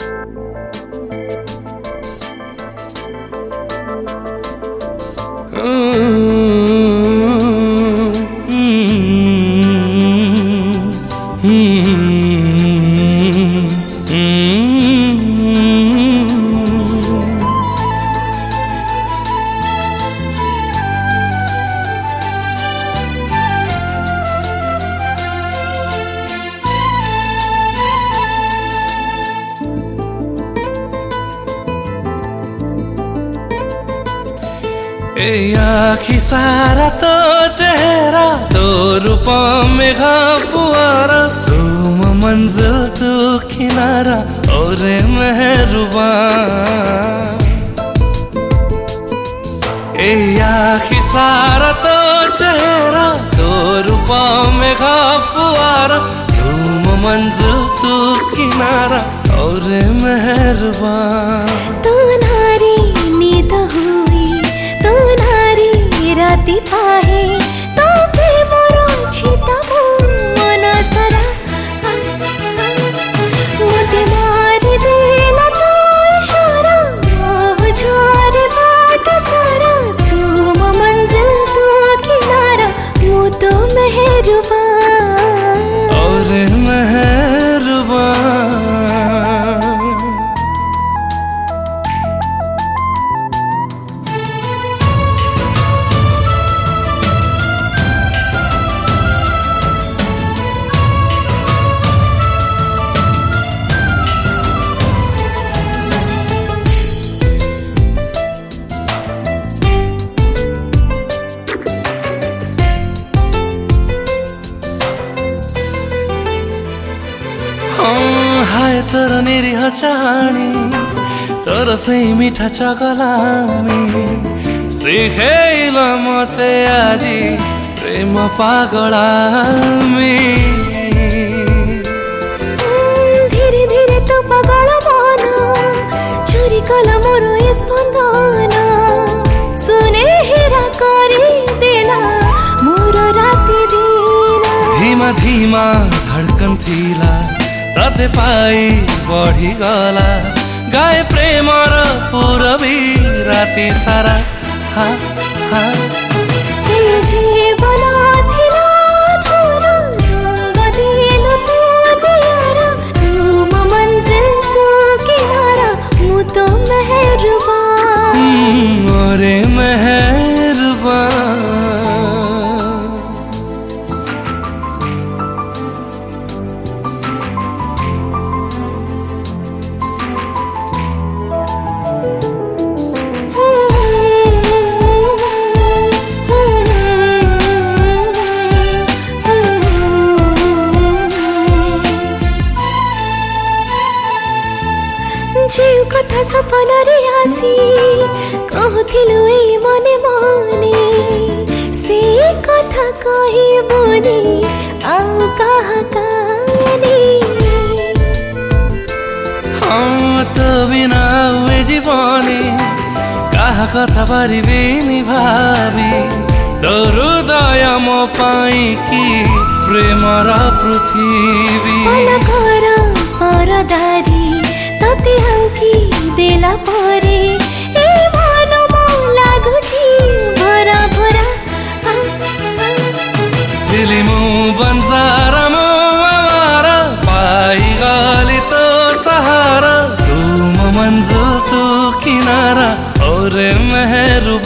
ए आँखी सारा तो चेहरा तो रूप में फुआरा तुम मंजिल तू किनारा और मेहरबान। ए आँखी सारा तो चेहरा तो रूप में फुआरा तुम मंजिल तू किनारा और मेहरबान। तो नारी नींद हुई तो नारी राति पाहे तो प्रेमर छिता मन सारा मते मारी देला तो इशारा झरे बाट सारा तुम मंजिल तू किनारा मु तो मेहरबान और मेहरबान। हाय तर निरीह चाहनी तर सही मीठा चगलामी सिखेल मते आजी प्रेम पागलामी। धीरे धीरे तो पागल मन चोरी कला मोर स्पंदन सुने हेरा करी देला मोर राति दिन। धीमा धीमा धड़कन थिला तते पाई बढ़ी गला गाए प्रेम र पूरबी राति सारा हा हा। जीवन थिला थोरा रंग दिल तो दियारा तुम मंजिल तू किनारा मु तो मेहरबान और मेहरबान। जेउ कथा सपन रे आसी कहथिलु ए मने मने से कथा कहबुनी आउ कहा कानी। हाँ तो बिना हुए जीवनी कहा कथा पारिबेनी भावी तो हृदय मो पाई कि प्रेमर पृथ्वी। पलकर परदारी तते हांकी देला परे ए मन मो लागुची भरा भरा झिली मो बंजारा मो आवारा पाई गली तो सहारा तुम मंजिल तू किनारा और मेहरबान।